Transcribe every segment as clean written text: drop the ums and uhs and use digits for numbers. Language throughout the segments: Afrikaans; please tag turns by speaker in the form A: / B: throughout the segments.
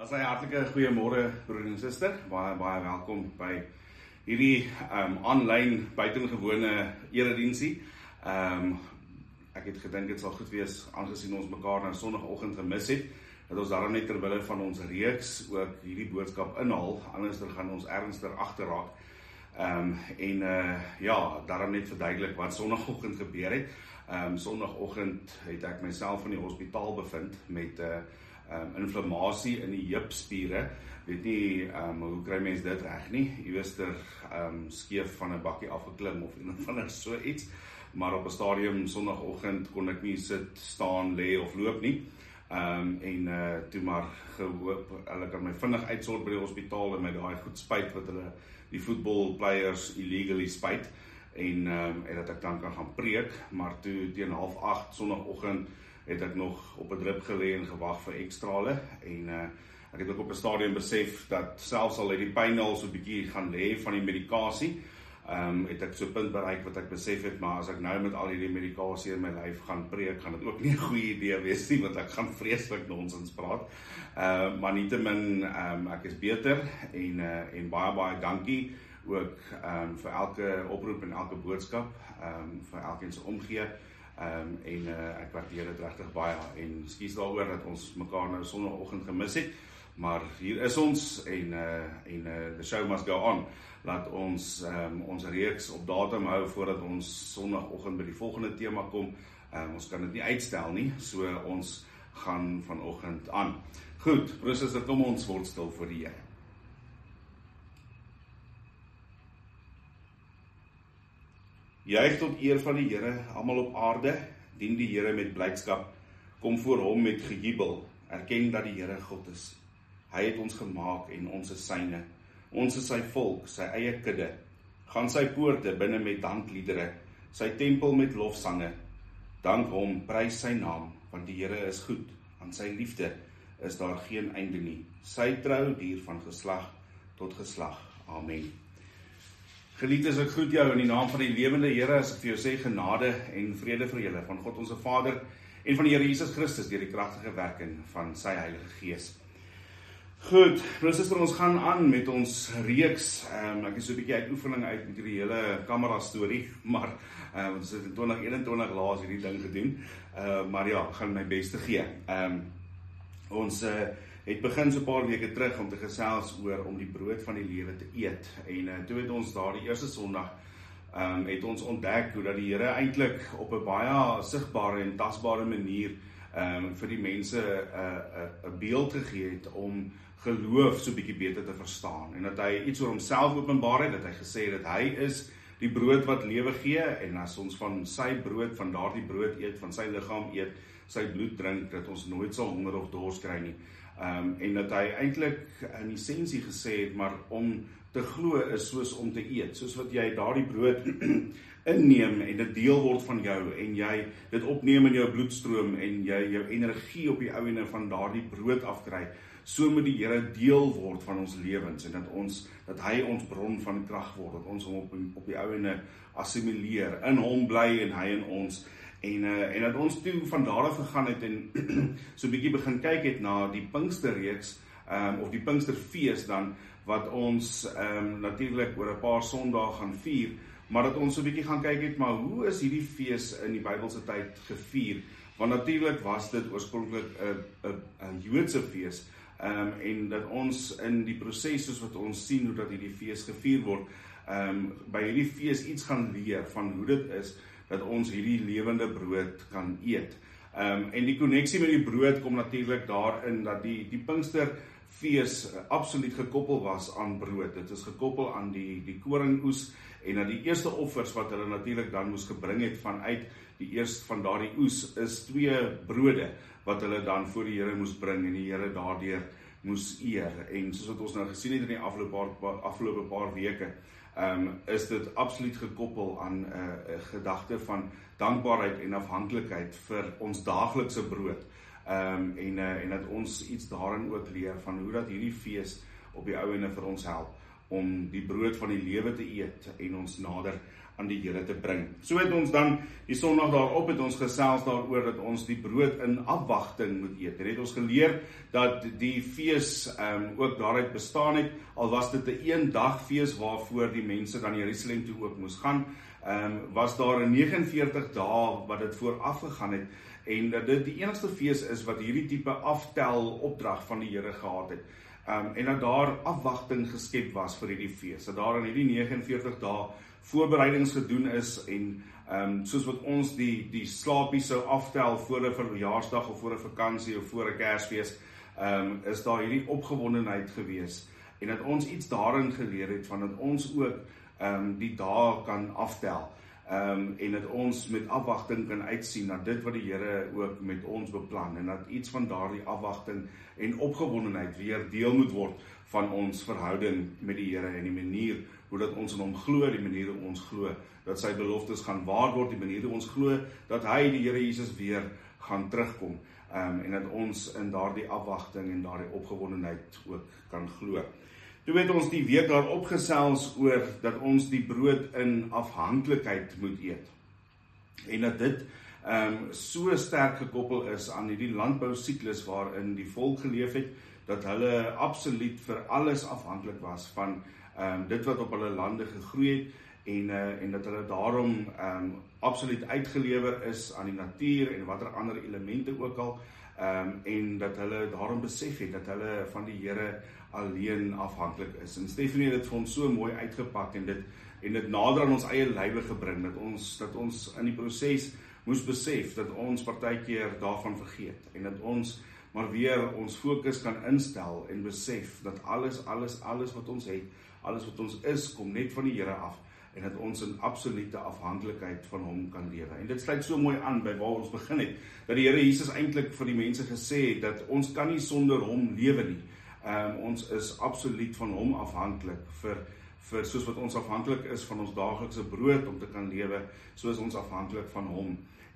A: Sy hartlike goeiemôre broer en suster, baie welkom by hierdie aanlyn buitengewone erediensie. Ek het gedink dit sal goed wees aangesien ons mekaar nou Sondagoggend gemis het, dat ons daarom net terwille van ons reeks ook hierdie boodskap inhaal, anders gaan ons ernstig agterraak. Daarom net verduidelik wat Sondagoggend gebeur het. Sondagoggend het ek myself in die hospitaal bevind met inflammasie in die heupspiere. Weet nie, hoe kry mens dit reg nie? Iewers skeef van 'n bakkie afgeklim of een of ander so iets. Maar op 'n stadium Sondagoggend kon ek nie sit, staan, lê of loop nie. Toe maar gehoop, hulle kan my vinnig uitsort by die hospitaal en my daai goed spuit wat hulle die football players illegally spuit en dat ek dan kan gaan preek, maar toe teen 7:30 Sondagoggend het ek nog op 'n drip gelê en gewag vir ekstrale en ek het ook op 'n stadium besef dat selfs al het die pyn al so 'n bietjie gaan lê van die medikasie, het ek so 'n punt bereik wat ek besef het, maar as ek nou met al hierdie medikasie in my lyf gaan preek, gaan dit ook nie 'n goeie idee wees nie, want ek gaan vreeslik nonsens praat. Maar nietemin, ek is beter en baie dankie ook vir elke oproep en elke boodskap, vir elkeen se omgee. Ek waardeer dit regtig baie en skuis daaroor dat ons mekaar nou Sondagoggend gemis het, maar hier is ons en the show must go on. Laat ons ons reeks op datum hou voordat ons Sondagoggend by die volgende tema kom. Ons kan dit nie uitstel nie, so ons gaan vanoggend aan. Goed, broers en susters, kom ons word stil voor die Here. Juig tot eer van die Here, almal op aarde, dien die Here met blydskap, kom voor hom met gejubel, erken dat die Here God is. Hy het ons gemaak en ons is syne, ons is sy volk, sy eie kudde, gaan sy poorte binne met dankliedere, sy tempel met lofsange, dank hom, prys sy naam, want die Here is goed, aan sy liefde is daar geen einde nie, sy trou duur van geslag tot geslag, amen. Geliefdes, ek groet jou in die naam van die lewende Here, as ek vir jou sê genade en vrede vir julle, van God onze Vader en van die Here Jesus Christus, deur die kragtige werking van sy Heilige Gees. Goed, broers, ons gaan aan met ons reeks, ek is so 'n bietjie uit oefening uit met hierdie hele kamera storie, maar ons het in 2021 laas hierdie ding gedoen, maar ja, ek gaan my bes te gee. Ons het begin so 'n paar weke terug om te gesels oor om die brood van die lewe te eet. En toe het ons daardie eerste Sondag het ons ontdek hoe dat die Here eintlik op 'n baie sigbare en tasbare manier vir die mense 'n beeld gegee het om geloof so bietjie beter te verstaan. En dat hy iets oor homself openbaar het, dat hy gesê het dat hy is die brood wat lewe gee, en as ons van sy brood, van daardie brood eet, van sy liggaam eet, sy bloed drink, dat ons nooit sal honger of dors kry nie. En dat hy eintlik in essensie gesê het, maar om te glo is soos om te eet, soos wat jy daardie brood inneem en dit deel word van jou en jy dit opneem in jou bloedstroom en jy jou energie op die ou ende van daardie brood afkry, so moet die Here deel word van ons lewens en dat hy ons bron van krag word, dat ons hom op die ou ende assimileer, in hom bly en hy in ons. En dat ons toe van daar af gegaan het en so 'n bietjie begin kyk het na die Pinksterreeks, of die Pinksterfees dan, wat ons natuurlik oor 'n paar Sondae gaan vier, maar dat ons so 'n bietjie gaan kyk het, maar hoe is hierdie fees in die Bybelse tyd gevier? Want natuurlik was dit oorspronklik 'n Joodse fees, en dat ons in die proses, soos wat ons sien hoe dat hierdie fees gevier word, by hierdie fees iets gaan leer van hoe dit is dat ons hierdie lewende brood kan eet. En die koneksie met die brood kom natuurlik daarin dat die Pinksterfees absoluut gekoppel was aan brood. Dit is gekoppel aan die koringoes en aan die eerste offers wat hulle natuurlik dan moes gebring het vanuit die eerste van daardie oes is 2 brode wat hulle dan voor die Here moes bring en die Here daardeur moes eer. En soos wat ons nou gesien het in die afgelope paar weke, is dit absoluut gekoppel aan 'n gedagte van dankbaarheid en afhanklikheid vir ons daaglikse brood. En dat ons iets daarin ook leer van hoe dat hierdie fees op die ou ende vir ons help om die brood van die lewe te eet en ons nader aan die Here te bring. So het ons dan die Sondag daarop het ons gesels daaroor dat ons die brood in afwagting moet eet. En het ons geleer dat die fees ook daaruit bestaan het, al was dit 'n een dag fees waarvoor die mense dan Jerusalem toe ook moes gaan, was daar 'n 49 dae wat dit vooraf gegaan het, en dat dit die enigste fees is wat hierdie tipe aftel opdrag van die Here gehad het. En dat daar afwagting geskep was vir hierdie fees, dat daar in hierdie 49 dae voorbereidings gedoen is, en soos wat ons die slaapie sou aftel voor 'n verjaarsdag of voor 'n vakansie of voor 'n Kersfees, is daar hierdie opgewondenheid gewees, en dat ons iets daarin geleer het, van dat ons ook die dae kan aftel, en dat ons met afwagting kan uitsien na dit wat die Here ook met ons beplan, en dat iets van daardie afwagting en opgewondenheid weer deel moet word van ons verhouding met die Here, en die manier hoe dat ons in hom glo, die manier hoe ons glo dat sy beloftes gaan waar word, die manier hoe ons glo dat hy, die Here Jesus, weer gaan terugkom, en dat ons in daardie afwagting en daardie opgewondenheid ook kan glo. Toe het ons die week daar opgesels oor dat ons die brood in afhanklikheid moet eet, en dat dit so sterk gekoppel is aan die landbousiklus waarin die volk geleef het, dat hulle absoluut vir alles afhanklik was van dit wat op hulle lande gegroei het, en dat hulle daarom absoluut uitgelewer is aan die natuur en watter ander elemente ook al, en dat hulle daarom besef het dat hulle van die Here alleen afhanklik is. En Stephanie het dit vir ons so mooi uitgepak, en dit nader aan ons eie lywe gebring, dat ons in die proses moes besef dat ons partykeer daarvan vergeet, en dat ons maar weer ons fokus kan instel en besef dat alles wat ons het, alles wat ons is, kom net van die Here af, en dat ons in absolute afhanklikheid van hom kan lewe. En dit sluit so mooi aan by waar ons begin het, dat die Here Jesus eintlik vir die mense gesê het, dat ons kan nie sonder hom lewe nie. Ons is absoluut van hom afhanklik, vir soos wat ons afhanklik is van ons daaglikse brood om te kan lewe, so is ons afhanklik van hom,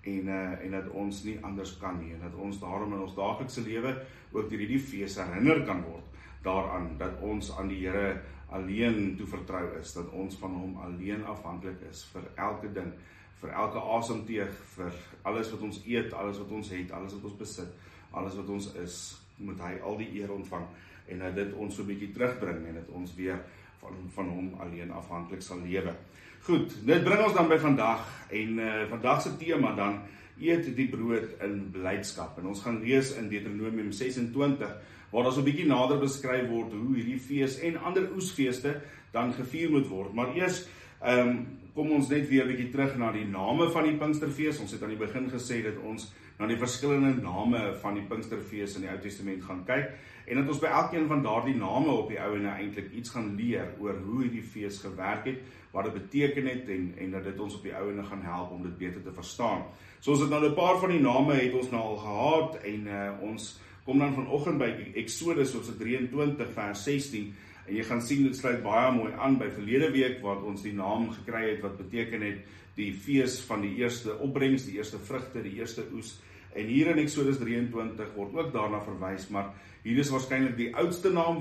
A: en dat ons nie anders kan nie, en dat ons daarom in ons daaglikse lewe ook deur hierdie fees herinner kan word daaraan, dat ons aan die Here alleen toevertrou is, dat ons van hom alleen afhanklik is vir elke ding, vir elke asemteug, vir alles wat ons eet, alles wat ons het, alles wat ons besit, alles wat ons is, moet hy al die eer ontvang, en dat dit ons so 'n bietjie terugbring, en dat ons weer van hom alleen afhanklik sal lewe. Goed, dit bring ons dan by vandag, en vandag se tema dan, eet die brood in blydskap, en ons gaan lees in Deuteronomium 26, waar daar so 'n bietjie nader beskryf word hoe hierdie fees en ander oesfeeste dan gevier moet word. Maar eers kom ons net weer 'n bietjie terug na die name van die Pinksterfees. Ons het aan die begin gesê dat ons na die verskillende name van die Pinksterfees in die Ou Testament gaan kyk, en dat ons by elkeen van daardie name op die ou en eintlik iets gaan leer oor hoe hierdie fees gewerk het, wat dit beteken het, en dat dit ons op die ou en gaan help om dit beter te verstaan. So ons het nou 'n paar van die name het ons nou al gehad, en ons kom dan vanoggend by Exodus hoofstuk 23 vers 16, en jy gaan sien dit sluit baie mooi aan by verlede week wat ons die naam gekry het wat beteken het die fees van die eerste opbrengs, die eerste vrugte, die eerste oes. En hier in Exodus 23 word ook daarna verwys, maar hier is waarskynlik die oudste naam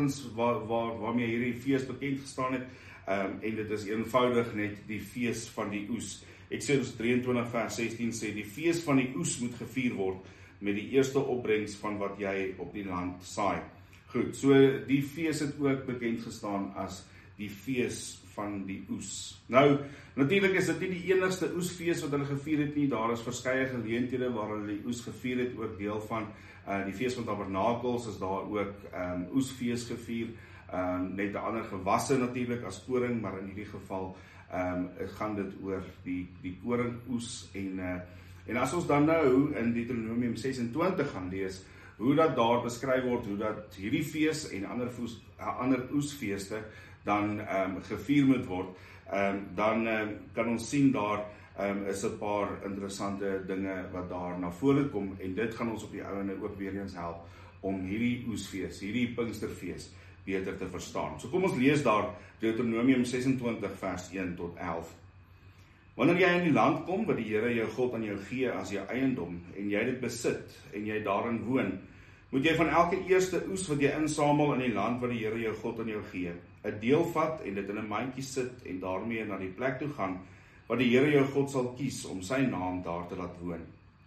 A: waarmee hierdie fees bekend gestaan het, en dit is eenvoudig net die fees van die oes. Exodus 23 vers 16 sê die fees van die oes moet gevier word met die eerste opbrengs van wat jy op die land saai. Goed, so die fees het ook bekend gestaan as die fees van die oes. Nou, natuurlik is dit nie die enigste oesfees wat hulle gevier het nie, daar is verskeie geleenthede waar hulle die oes gevier het, ook deel van die fees van Tabernakels is daar ook oesfees gevier, net 'n ander gewasse natuurlik as koring, maar in hierdie geval gaan dit oor die koringoes, en as ons dan nou in Deuteronomium 26 gaan lees, hoe dat daar beskryf word, hoe dat hierdie fees en ander oesfeeste dan gevier moet word, dan kan ons sien daar is 'n paar interessante dinge wat daar na vore kom, en dit gaan ons op die ouene ook weer eens help om hierdie oesfees, hierdie Pinksterfees beter te verstaan. So kom ons lees daar Deuteronomium 26 vers 1 tot 11. Wanneer jy in die land kom wat die Here jou God aan jou gee as jou eiendom, en jy dit besit, en jy daarin woon, moet jy van elke eerste oes wat jy insamel in die land wat die Here jou God aan jou gee, 'n deel vat en dit in 'n mandjie sit en daarmee na die plek toe gaan wat die Here jou God sal kies om sy naam daar te laat woon.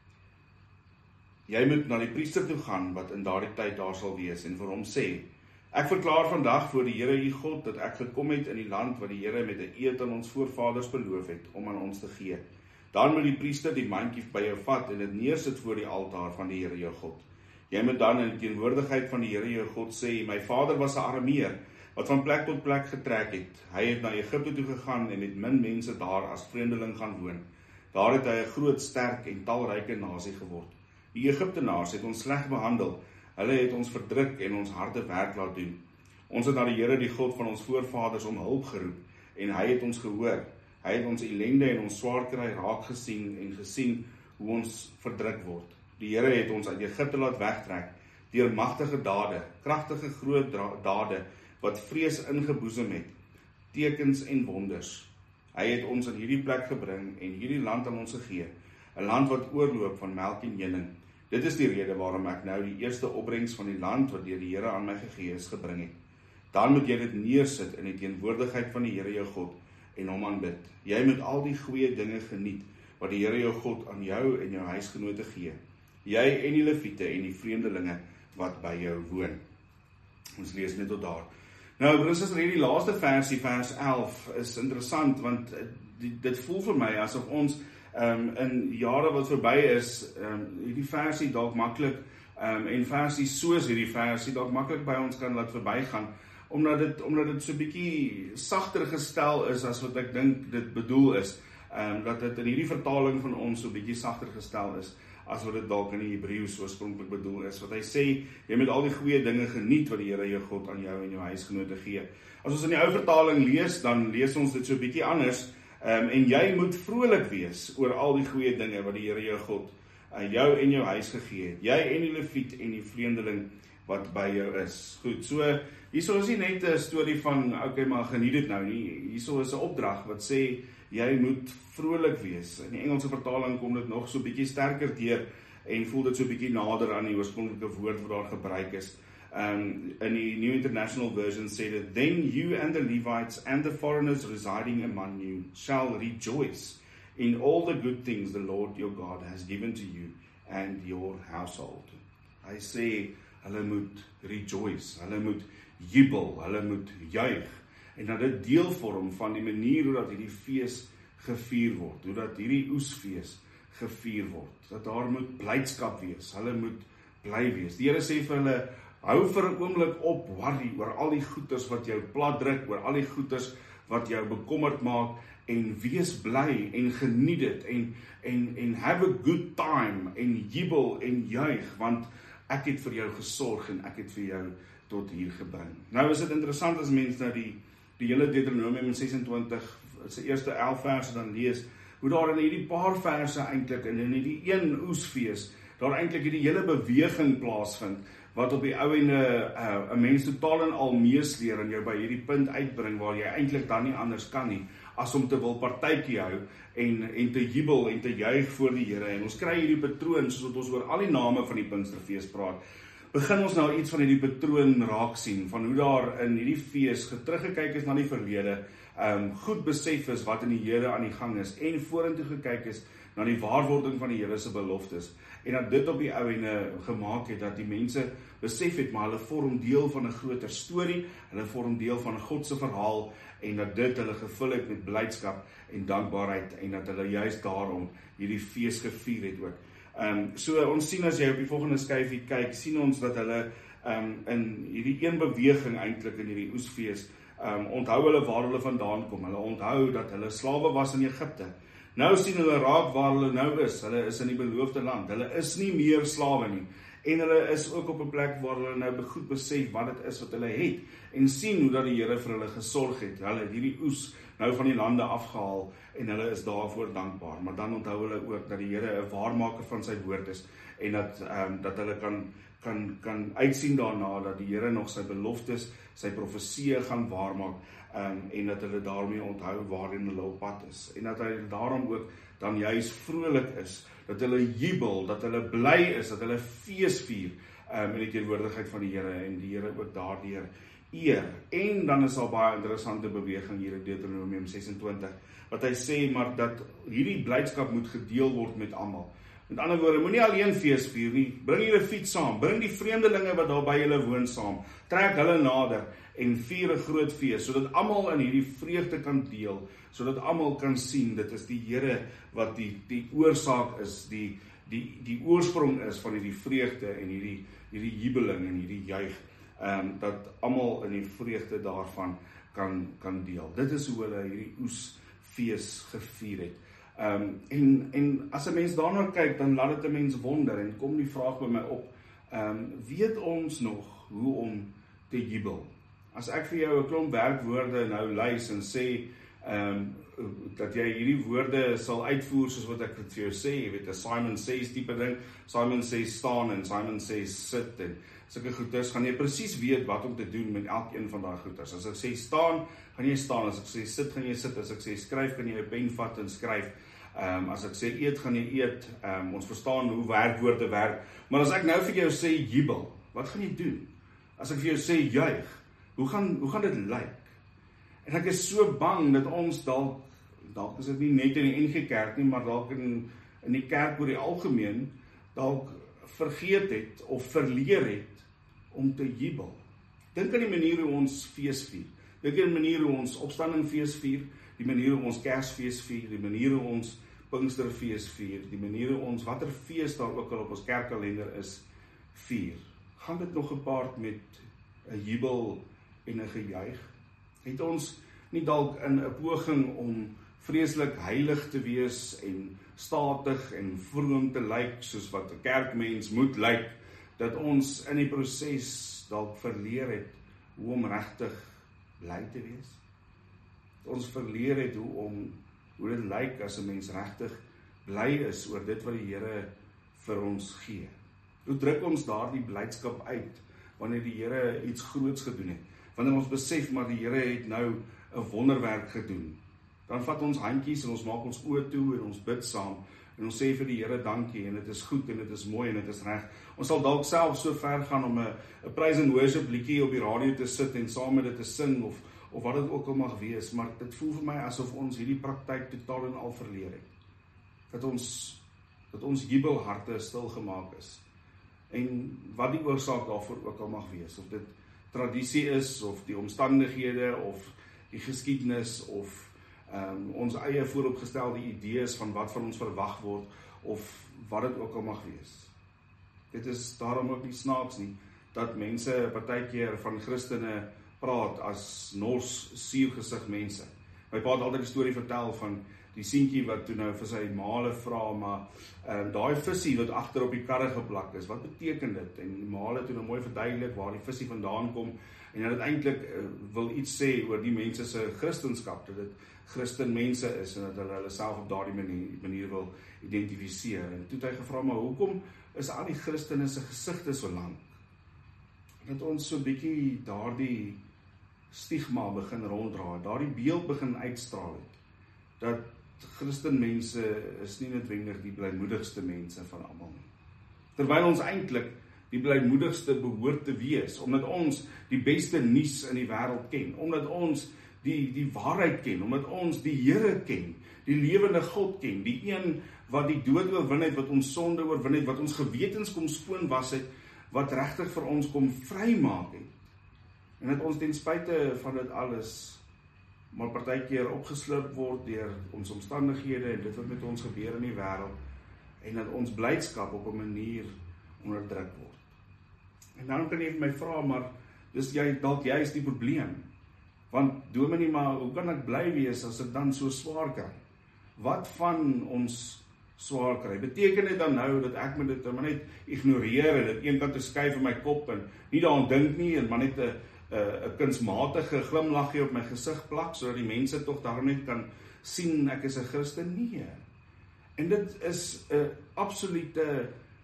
A: Jy moet na die priester toe gaan wat in daardie tyd daar sal wees en vir hom sê: Ek verklaar vandag voor die Here u God dat ek gekom het in die land wat die Here met 'n eed aan ons voorvaders beloof het om aan ons te gee. Dan moet die priester die mandjie by jou vat en dit neersit voor die altaar van die Here jou God. Jy moet dan in die teenwoordigheid van die Here jou God sê: My vader was 'n Arameer wat van plek tot plek getrek het. Hy het na Egipte toe gegaan en met min mense daar as vreemdeling gaan woon. Daar het hy 'n groot, sterk en talryke nasie geword. Die Egiptenaars het ons sleg behandel. Hulle het ons verdruk en ons harde werk laat doen. Ons het na die Here, die God van ons voorvaders, om hulp geroep en hy het ons gehoor. Hy het ons ellende en ons swaar kry raak gesien en gesien hoe ons verdruk word. Die Here het ons uit Egipte laat wegtrek deur magtige dade, kragtige groot dade wat vrees ingeboesem het, tekens en wonders. Hy het ons in hierdie plek gebring en hierdie land aan ons gegee, 'n land wat oorloop van melk en honing. Dit is die rede waarom ek nou die eerste opbrengs van die land wat deur die Here aan my gegee is gebring het. Dan moet jy dit neersit in die teenwoordigheid van die Here jou God en hom aanbid. Jy moet al die goeie dinge geniet wat die Here jou God aan jou en jou huisgenote gee. Jy en die leviete en die vreemdelinge wat by jou woon. Ons lees net tot daar. Nou, broers en susters, hierdie laaste versie, vers 11, is interessant, want dit voel vir my asof ons in jare wat verby is, hierdie versie dalk maklik, en versies soos hierdie versie dalk maklik by ons kan laat verbygaan, omdat dit so 'n bietjie sagter gestel is as wat ek dink dit bedoel is, dat dit in hierdie vertaling van ons so 'n bietjie sagter gestel is, as wat dit dalk in die Hebreëus oorspronklik bedoel is, wat hy sê, jy moet al die goeie dinge geniet wat die Here jou God aan jou en jou huisgenote gee. As ons in die ou vertaling lees, dan lees ons dit so 'n bietjie anders, en jy moet vrolik wees oor al die goeie dinge wat die Here jou God aan jou en jou huis gegee het. Jy en die leviet en die vreemdeling wat by jou is. Goed, so hierso is nie net 'n storie van, okay, maar geniet dit nou nie. Hierso is 'n opdrag wat sê, jy moet vrolik wees. In die Engelse vertaling kom dit nog so 'n bietjie sterker deur en voel dit so 'n bietjie nader aan die oorspronklike woord wat daar gebruik is. In die New International Version sê dit, Then you and the Levites and the foreigners residing among you shall rejoice in all the good things the Lord your God has given to you and your household. Hy sê, hulle moet rejoice, hulle moet jubel, hulle moet juig, en dat dit deel vorm van die manier hoe dat hierdie fees gevier word, hoe dat hierdie oesfees gevier word, dat daar moet blydskap wees, hulle moet bly wees. Die Here sê vir hulle, hou vir 'n oomblik op worry oor al die goeders wat jou plat druk, oor al die goeders wat jou bekommerd maak, en wees bly en geniet dit en have a good time en jubel en juig, want ek het vir jou gesorg en ek het vir jou tot hier gebring. Nou is dit interessant as mens nou die hele Deuteronomium 26 se eerste 11 verse dan lees, hoe daar in hierdie paar verse eintlik en in hierdie een oesfees daar eintlik hierdie hele beweging plaasvind wat op die ou ende 'n mens totaal en al meesleer en jou by hierdie punt uitbring waar jy eintlik dan nie anders kan nie as om te wil partytjie hou en te jubel en te juig voor die Here. En ons kry hierdie patroon soos wat ons oor al die name van die Pinksterfees praat. Begin ons nou iets van hierdie patroon raak sien van hoe daar in hierdie fees teruggekyk is na die verlede, goed besef is wat in die Here aan die gang is en vorentoe gekyk is na die waarwording van die Here se beloftes. En dat dit op die ou ene gemaak het, dat die mense besef het, maar hulle vorm deel van 'n groter storie, hulle vorm deel van God se verhaal, en dat dit hulle gevul het met blydskap en dankbaarheid, en dat hulle juist daarom hierdie fees gevier het ook. So ons sien as jy op die volgende skyfie kyk, sien ons dat hulle in hierdie een beweging eintlik in hierdie oesfees, onthou hulle waar hulle vandaan kom, hulle onthou dat hulle slawe was in Egipte. Nou sien hulle raak waar hulle nou is. Hulle is in die beloofde land. Hulle is nie meer slawe nie. En hulle is ook op 'n plek waar hulle nou goed besef wat dit is wat hulle het. En sien hoe dat die Here vir hulle gesorg het. Hulle het hierdie oes nou van die lande afgehaal en hulle is daarvoor dankbaar. Maar dan onthou hulle ook dat die Here 'n waarmaker van sy woord is en dat hulle kan uitsien daarna dat die Here nog sy beloftes, sy profeseë gaan waarmaak. En dat hulle daarmee onthou waarin hulle op pad is. En dat hy daarom ook dan juist vrolik is, dat hulle jubel, dat hulle bly is, dat hulle fees vier in die teenwoordigheid van die Here en die Here ook daardeur eer. En dan is daar baie interessante beweging hier in Deuteronomium 26, wat hy sê, maar dat hierdie blydskap moet gedeel word met almal. Met ander woorde, moenie alleen fees vier nie, bring julle fiets saam, bring die vreemdelinge wat daar by julle woon saam, trek hulle nader en vier 'n groot fees, sodat almal in hierdie vreugde kan deel, sodat almal kan sien, dit is die Here wat die oorsaak is, die oorsprong is van hierdie vreugde en hierdie jubeling en hierdie juig, dat almal in die vreugde daarvan kan deel. Dit is hoe hulle hierdie oesfees gevier het. En as 'n mens daarna kyk, dan laat dit 'n mens wonder, en kom die vraag by my op, weet ons nog hoe om te jubel? As ek vir jou 'n klomp werkwoorde nou lys en sê, dat jy hierdie woorde sal uitvoer soos wat ek dit vir jou sê, jy weet, 'n Simon Says tipe ding, Simon Says staan en Simon Says sit, en sulke goeders, gaan jy presies weet wat om te doen met elkeen van daai goeders. As ek sê staan, gaan jy staan, as ek sê sit, gaan jy sit, as ek sê skryf, kan jy 'n pen vat en skryf, as ek sê eet, gaan jy eet, ons verstaan hoe werkwoorde werk, maar as ek nou vir jou sê jubel, wat gaan jy doen? As ek vir jou sê juig, hoe gaan dit lyk? En ek is so bang dat ons dalk is dit nie net in die NG Kerk nie, maar dalk in die kerk oor die algemeen, dalk vergeet het of verleer het om te jubel. Dink aan die manier hoe ons fees vier. Dink aan die manier hoe ons opstandingfees vier, die manier hoe ons Kersfees vier, die manier hoe ons Pinksterfees vier, die manier hoe ons watter fees daar ook al op ons kerkkalender is, vier. Gaan dit nog gepaard met 'n jubel en 'n gejuig? Het ons nie dalk in 'n poging om vreeslik heilig te wees en statig en vroom te lyk soos wat 'n kerkmens moet lyk, dat ons in die proses dalk verleer het hoe om regtig bly te wees? Dat ons verleer het hoe dit lyk as 'n mens regtig bly is oor dit wat die Here vir ons gee. Hoe druk ons daardie blydskap uit wanneer die Here iets groots gedoen het? Wanneer ons besef maar die Here het nou 'n wonderwerk gedoen, dan vat ons handjies en ons maak ons oë toe en ons bid saam en ons sê vir die Here dankie, en dit is goed en dit is mooi en dit is reg. Ons sal dalk self so ver gaan om 'n praise and worship liedjie op die radio te sit en saam met dit te sing of wat dit ook al mag wees, maar dit voel vir my asof ons hierdie praktyk totaal en al verleer het. Dat ons jubelharte stil gemaak is. En wat die oorsaak daarvoor ook al mag wees, of dit tradisie is, of die omstandighede, of die geskiedenis, of ons eie vooropgestelde idees van wat van ons verwag word, of wat dit ook al mag wees. Dit is daarom ook nie snaaks nie, dat mense partykeer van Christene praat as nors, suurgesig mense. My pa het altyd die storie vertel van die seentjie wat toe nou vir sy maale vra, maar daai visie wat agter op die karre geplak is, wat beteken dit? En die maale toe nou mooi verduidelik waar die visie vandaan kom, en dat dit eintlik wil iets sê oor die mense se Christenskap, dat dit Christen mense is, en dat hulle self op daardie manier wil identifiseer. En toe het hy gevra, maar hoekom is al die Christene se gesigte so lank? Dat ons so bietjie daardie stigma begin ronddra, daardie beeld begin uitstraal het, dat Christenmense is nie noodwendig die blymoedigste mense van almal nie. Terwyl ons eintlik die blymoedigste behoort te wees, omdat ons die beste nuus in die wêreld ken, omdat ons die waarheid ken, omdat ons die Here ken, die lewende God ken, die een wat die dood oorwin het, wat ons sonde oorwin het, wat ons gewetens kom skoon was het, wat regtig vir ons kom vrymaak het. En dat ons ten spyte van dit alles maar partykeer opgeslurp word deur ons omstandighede en dit wat met ons gebeur in die wêreld, en dat ons blydskap op 'n manier onderdruk word. En dan kan jy my vra, maar dis dalk jy is die probleem. Want dominee, maar hoe kan ek bly wees as ek dan so swaar kry? Wat van ons swaar kry? Beteken dit dan nou dat ek moet dit maar net ignoreer en dit eenkant toe skuif in my kop en nie daaraan dink nie en maar net 'n kunsmatige glimlaggie op my gesig plak sodat die mense tog daarom net kan sien ek is 'n Christen? Nee. En dit is 'n absolute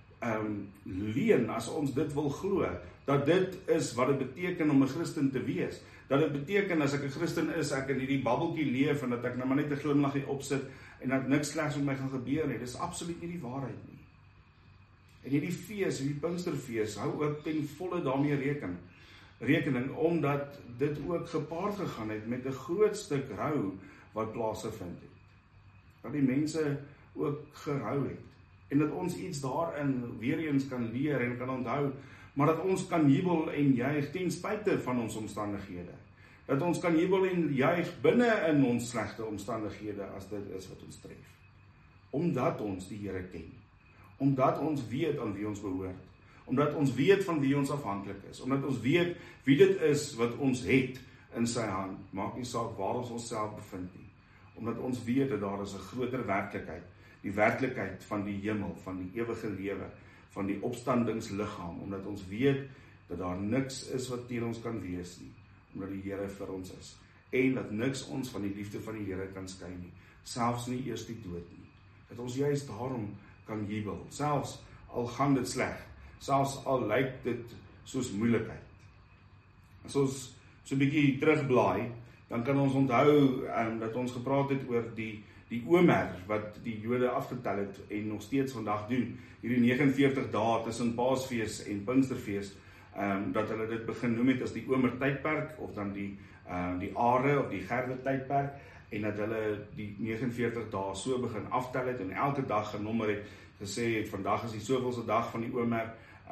A: leuen as ons dit wil glo, dat dit is wat dit beteken om 'n Christen te wees. Dat dit beteken as ek 'n Christen is, ek in hierdie babbeltjie leef en dat ek nou maar net 'n glimlaggie opsit en dat niks slegs met my gaan gebeur nie. Dis absoluut nie die waarheid nie. En hierdie fees, hierdie Pinksterfees, hou ook ten volle daarmee reken rekening, omdat dit ook gepaard gegaan het met 'n groot stuk rou wat plaasgevind het. Dat die mense ook gerou het. En dat ons iets daarin weer eens kan leer en kan onthou, maar dat ons kan jubel en juig ten spyte van ons omstandighede. Dat ons kan jubel en juig binne in ons slegte omstandighede as dit is wat ons tref. Omdat ons die Here ken. Omdat ons weet aan wie ons behoort. Omdat ons weet van wie ons afhanklik is. Omdat ons weet wie dit is wat ons het in sy hand. Maak nie saak waar ons onsself bevind nie. Omdat ons weet dat daar is 'n groter werklikheid. Die werklikheid van die hemel, van die ewige lewe, van die opstandingsliggaam. Omdat ons weet dat daar niks is wat teen ons kan wees nie. Omdat die Here vir ons is. En dat niks ons van die liefde van die Here kan skei nie. Selfs nie eers die dood nie. Dat ons juist daarom kan jubel. Selfs al gaan dit sleg. Selfs al lyk dit soos moeilikheid. As ons so 'n bietjie terugblaai, dan kan ons onthou dat ons gepraat het oor die omer wat die Jode afgetel het en nog steeds vandag doen. Hierdie 49 dae tussen Paasfees en Pinksterfees, dat hulle dit begin noem het as die omer tydperk of dan die are of die gerwe tydperk, en dat hulle die 49 dae so begin aftel het en elke dag genommer het, gesê het vandag is die soveelste dag van die omer,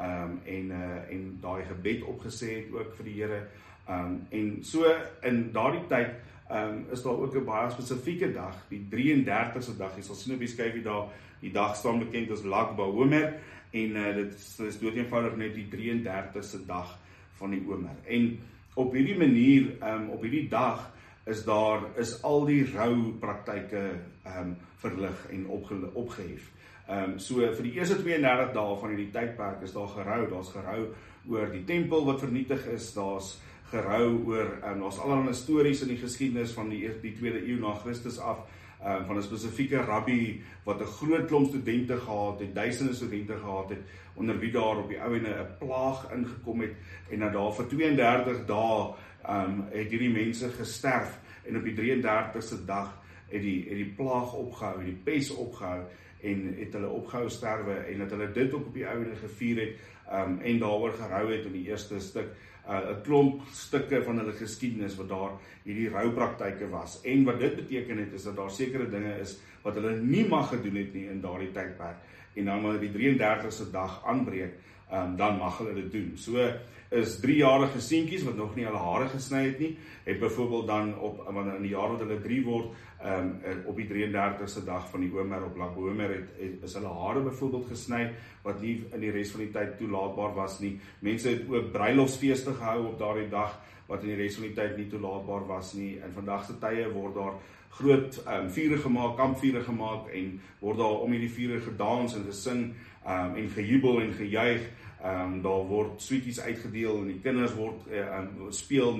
A: en daai gebed opgesê het ook vir die Here, en so in daardie tyd is daar ook 'n baie spesifieke dag, die 33ste dag. Jy sal sien op die skyfie daar, die dag staan bekend as Lag BaOmer, en dit is doeteenvoudig net die 33ste dag van die omer. En op hierdie manier, op hierdie dag is al die rou praktyke verlig en opgehef. So vir die eerste 32 dae van hierdie tydperk is daar gerou. Daar's gerou oor die tempel wat vernietig is, daar's gerou oor, daar's allerlei stories in die geskiedenis van die 2de eeu na Christus af, van 'n spesifieke rabbi wat 'n groot klomp studente gehad het, duisende studente gehad het, onder wie daar op die ou ene 'n plaag ingekom het, en dat daar vir 32 dae het hierdie mense gesterf, en op die 33ste dag het die plaag opgehou, die pes opgehou, en het hulle opgehou sterwe, en dat hulle dit ook op die ou ene gevier het, en daaroor gerou het in die eerste stuk, 'n klomp stukke van hulle geskiedenis wat daar hierdie roupraktyke was. En wat dit beteken het, is dat daar sekere dinge is wat hulle nie mag gedoen het nie in daardie tydperk. En dan wanneer die 33ste dag aanbreek, dan mag hulle dit doen. So is 3-jarige seentjies wat nog nie hulle hare gesny het nie, het byvoorbeeld dan wanneer in die jaar wat hulle 3 word, op die 33ste dag van die omer op Lag BaOmer is hulle hare byvoorbeeld gesny, wat nie in die res van die tyd toelaatbaar was nie. Mense het ook bruilofsfeeste gehou op daardie dag, wat in die res van die tyd nie toelaatbaar was nie. In vandag se tye word daar groot vuure gemaak, kampvuure gemaak, en word daar om hierdie vuure gedans en gesing, en gejubel en gejuig. Daar word sweeties uitgedeel en die kinders word speel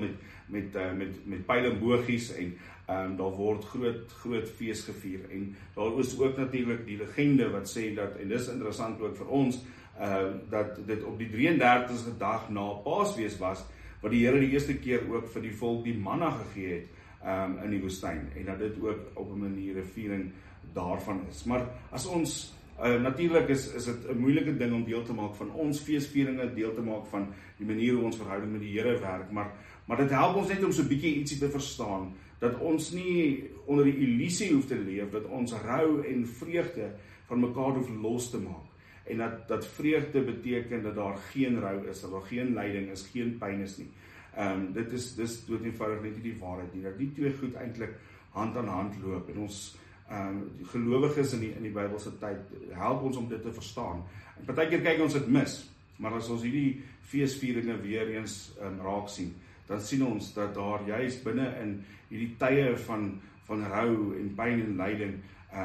A: met pyl en bogies, en daar word groot fees gevier. En daar is ook natuurlik die legende wat sê dat, en dis interessant ook vir ons, dat dit op die 33ste dag na Paasfees was, wat die Here die eerste keer ook vir die volk die manna gegee het in die woestyn, en dat dit ook op 'n manier 'n viering daarvan is. Maar as ons natuurlik is dit 'n moeilike ding om deel te maak van ons feesvieringe, deel te maak van die manier hoe ons verhouding met die Here werk, maar dit help ons net om so 'n bietjie ietsie te verstaan, dat ons nie onder die illusie hoef te leef, dat ons rou en vreugde van mekaar hoef los te maak, en dat vreugde beteken dat daar geen rou is, dat daar geen lyding is, geen pyn is nie. Dit is doeteenvoudig net nie die waarheid nie, dat die twee goed eintlik hand aan hand loop, en ons gelowiges in die Bybelse tyd help ons om dit te verstaan. En partykeer kyk ons dit mis, maar as ons hierdie feesvieringe weer eens raak sien, dan sien ons dat daar juist binne in hierdie tye van rou en pyn en lyding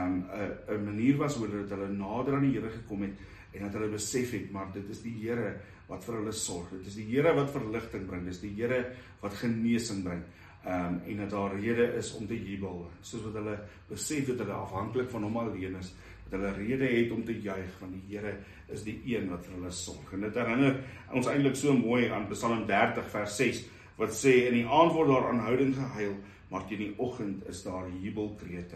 A: 'n manier was hoe dat hulle nader aan die Here gekom het, en dat hulle besef het, maar dit is die Here wat vir hulle sorg, dit is die Here wat verligting bring, dit is die Here wat genesing bring, en dat daar rede is om te jubel, soos wat hulle besef dat hulle afhanklik van hom alleen is, dat hulle rede het om te juig, want die Here is die een wat vir hulle sorg. En dit herinner ons eintlik so mooi aan Psalm 30 vers 6, wat sê, in die aand word daar aanhoudend gehuil, maar teen die oggend is daar jubelkrete.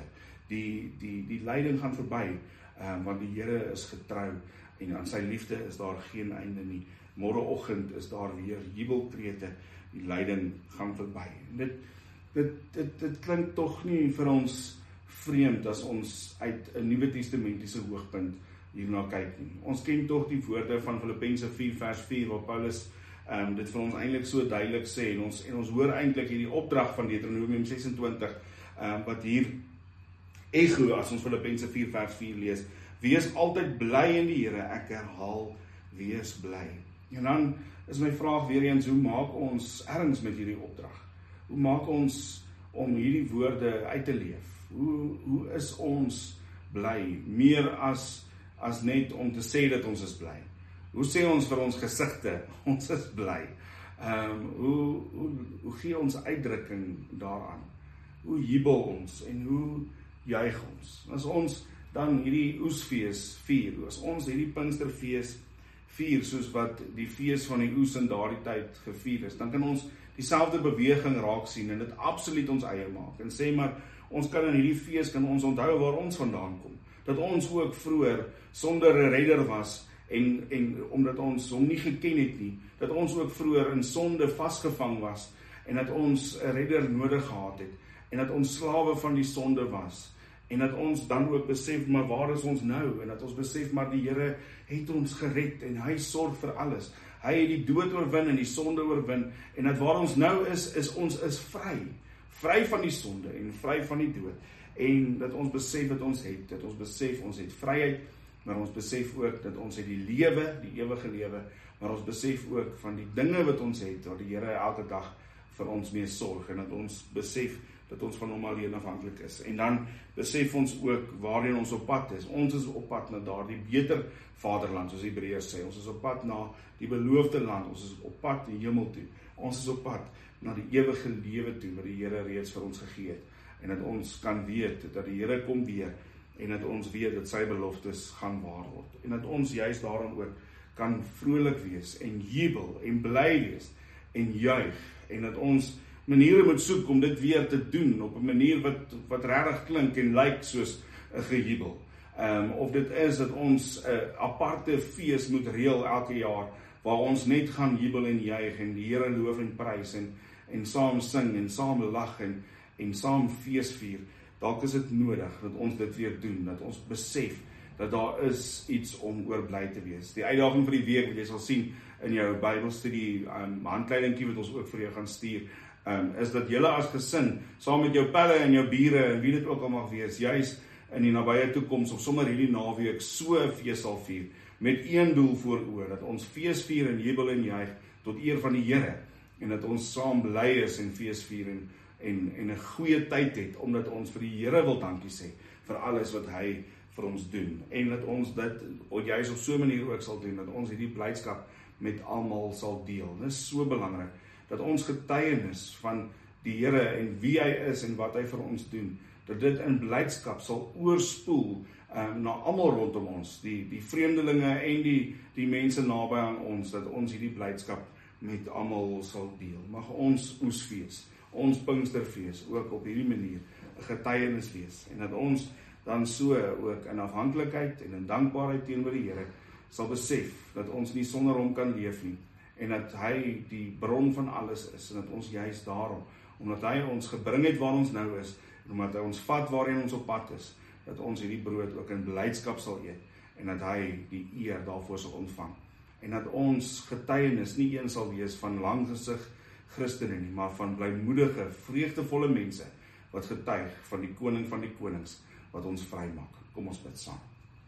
A: Die lyding gaan verby, want die Here is getrou, en aan sy liefde is daar geen einde nie. môreoggend is daar weer jubelkrete, die lyding gaan verby. Dit klink tog nie vir ons vreemd as ons uit 'n Nuwe Testamentiese hoogpunt hierna kyk nie. Ons ken tog die woorde van Filippense 4 vers 4 waar Paulus dit vir ons eintlik so duidelik sê en ons hoor eintlik hierdie opdrag van Deuteronomium 26 wat hier echo as ons Filippense 4 vers 4 lees. Wees altyd bly in die Here, ek herhaal, wees bly. En dan is my vraag weer eens, hoe maak ons erns met hierdie opdrag? Hoe maak ons om hierdie woorde uit te leef? Hoe is ons bly? Meer as net om te sê dat ons is bly. Hoe sê ons vir ons gesigte, ons is bly? Hoe gee ons uitdrukking daaraan? Hoe jubel ons en hoe juig ons? As ons dan hierdie oesfees vier, as ons hierdie Pinksterfees vier, soos wat die fees van die oes in daardie tyd gevier is, dan kan ons dieselfde beweging raak sien en dit absoluut ons eie maak. En sê maar, ons kan in hierdie fees, kan ons onthou waar ons vandaan kom. Dat ons ook vroeër sonder 'n redder was, en omdat ons hom nie geken het nie, dat ons ook vroeër in sonde vasgevang was, en dat ons 'n redder nodig gehad het, en dat ons slawe van die sonde was, en dat ons dan ook besef, maar waar is ons nou? En dat ons besef, maar die Here het ons gered, en hy sorg vir alles. Hy het die dood oorwin en die sonde oorwin, en dat waar ons nou is ons is vry van die sonde, en vry van die dood, en dat ons besef wat ons het, dat ons besef ons het vryheid, maar ons besef ook dat ons het die lewe, die ewige lewe, maar ons besef ook van die dinge wat ons het, waar die Here elke dag vir ons mee sorg, en dat ons besef dat ons van hom alleen afhanklik is. En dan besef ons ook waarheen ons op pad is. Ons is op pad na daardie beter vaderland, soos Hebreërs sê. Ons is op pad na die beloofde land. Ons is op pad die hemel toe. Ons is op pad na die ewige lewe toe, wat die Here reeds vir ons gegee het. En dat ons kan weet dat die Here kom weer, en dat ons weet dat sy beloftes gaan waar word. En dat ons juist daarom ook kan vrolik wees, en jubel, en bly wees, en juig, en dat ons maniere moet soek om dit weer te doen, op 'n manier wat regtig klink en lyk soos 'n gejubel. Of dit is dat ons 'n aparte fees moet reël elke jaar, waar ons net gaan jubel en juig, en die Here loof en prys, en saam sing, en saam lag, en saam fees vier. Dalk is dit nodig dat ons dit weer doen, dat ons besef dat daar is iets om oor bly te wees. Die uitdaging vir die week, wat jy sal sien in jou Bybelstudie handleidingkie wat ons ook vir jou gaan stuur, is dat julle as gesin, saam met jou pelle en jou bure, en wie dit ook al mag wees, juis in die nabye toekoms, of sommer hierdie naweek, so 'n fees sal vier, met een doel voor oë, dat ons fees vier en jubel en juig, tot eer van die Here, en dat ons saam bly is en fees vier, en 'n goeie tyd het, omdat ons vir die Here wil dankie sê, vir alles wat hy vir ons doen, en dat ons dit, juis op so 'n manier ook sal doen, dat ons hierdie blydskap met almal sal deel. Dit is so belangrik, dat ons getuienis van die Here en wie hy is en wat hy vir ons doen, dat dit in blydskap sal oorspoel na almal rondom ons, die vreemdelinge en die mense naby aan ons, dat ons hierdie blydskap met almal sal deel. Mag ons oesfees, ons Pinksterfees ook op hierdie manier 'n getuienis wees, en dat ons dan so ook in afhanklikheid en in dankbaarheid teenoor die Here sal besef dat ons nie sonder hom kan leef nie, en dat hy die bron van alles is, en dat ons juist daarom, omdat hy ons gebring het waar ons nou is, en omdat hy ons vat waarin ons op pad is, dat ons hierdie brood ook in blydskap sal eet, en dat hy die eer daarvoor sal ontvang, en dat ons getuienis nie een sal wees van langgesig Christene nie, maar van blymoedige, vreugdevolle mense, wat getuig van die koning van die konings, wat ons vry maak. Kom ons bid saam.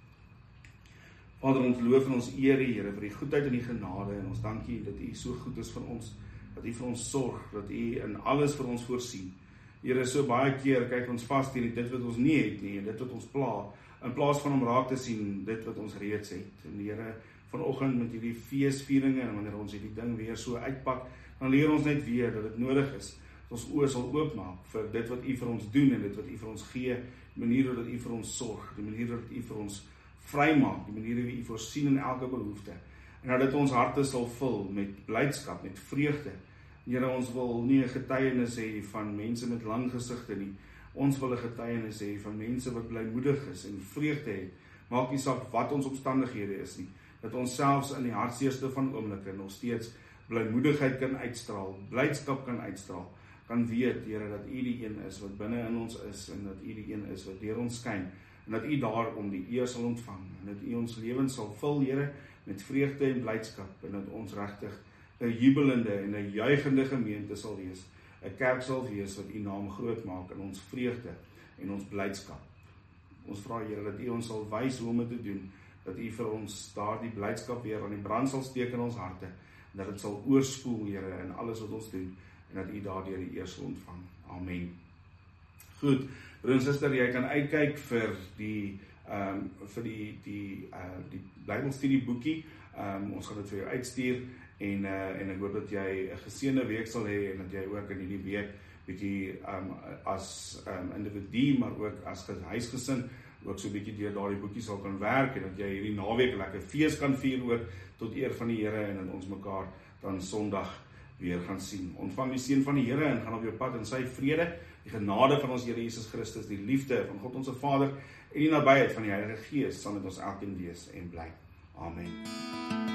A: Vader, ons loof en ons eer U, Here, vir die goedheid en die genade, en ons dank U dat U so goed is vir ons, dat U vir ons sorg, dat U in alles vir ons voorsien. Here, so baie keer kyk ons vas teen dit wat ons nie het nie, en dit wat ons pla, in plaas van om raak te sien dit wat ons reeds het. En Here, vanoggend met hierdie feesvieringe, en wanneer ons hierdie ding weer so uitpak, dan leer ons net weer dat dit nodig is, dat ons oë sal oopmaak vir dit wat U vir ons doen, en dit wat U vir ons gee, die manier dat U vir ons sorg, die manier dat U vir ons vrymaak, die manier hoe U voorsien in elke behoefte, en dat dit ons harte sal vul met blydskap, met vreugde. Here, ons wil nie 'n getuienis hê van mense met lang gesigte nie, ons wil 'n getuienis hê van mense wat blymoedig is en vreugde het, maak nie saak wat ons omstandighede is nie, dat ons selfs in die hartseerste van oomblikke nog steeds blymoedigheid kan uitstraal, blydskap kan uitstraal, kan weet, Here, dat U die een is wat binne in ons is, en dat U die een is wat deur ons skyn, en dat U daarom die eer sal ontvang, en dat U ons lewens sal vul, Here, met vreugde en blydskap, en dat ons regtig 'n jubelende en 'n juigende gemeente sal wees, 'n kerk sal wees wat U naam groot maak in ons vreugde en ons blydskap. Ons vra, Here, dat U ons sal wys hoe om dit te doen, dat U vir ons daardie blydskap weer aan die brand sal steek in ons harte, en dat dit sal oorspoel, Here, in alles wat ons doen, en dat U daardeur die eer sal ontvang. Amen. Goed, broer en suster, jy kan uitkyk vir die Bybelstudieboekie. Ons gaan dit vir jou uitstuur, en ek hoop dat jy 'n geseënde week sal hê, en dat jy ook in hierdie week bietjie as individu, maar ook as huisgesin, ook so 'n bietjie deur daardie boekie sal kan werk, en dat jy hierdie naweek 'n lekker fees kan vier ook, tot eer van die Here, en dat ons mekaar dan Sondag weer gaan sien. Ontvang die seën van die Here, en gaan op jou pad in sy vrede, die genade van ons Here Jesus Christus, die liefde van God ons Vader, en die nabyheid van die Heilige Gees, sal met ons elkeen wees en bly. Amen.